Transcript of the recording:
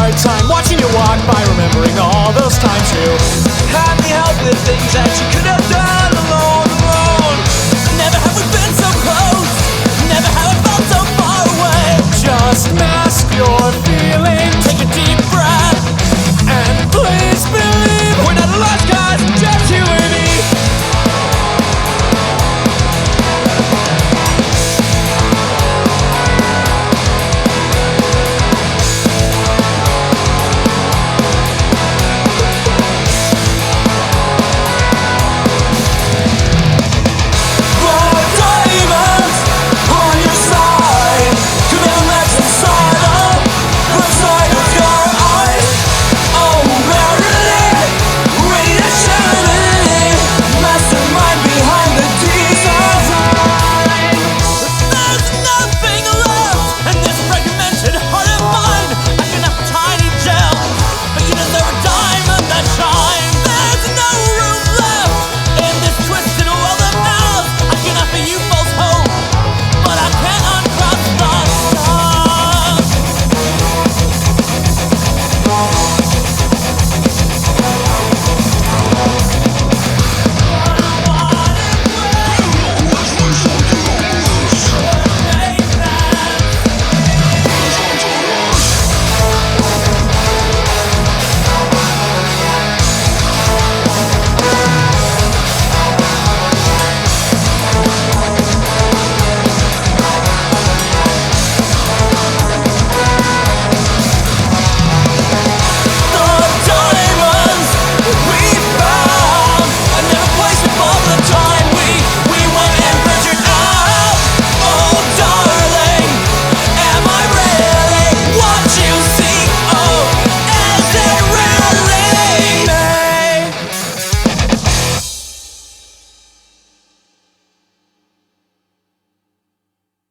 great time watching you walk by, remembering all those times you had me help with things that you could have done alone. Never have we been so close, never have I felt so far away. just mask your feelings.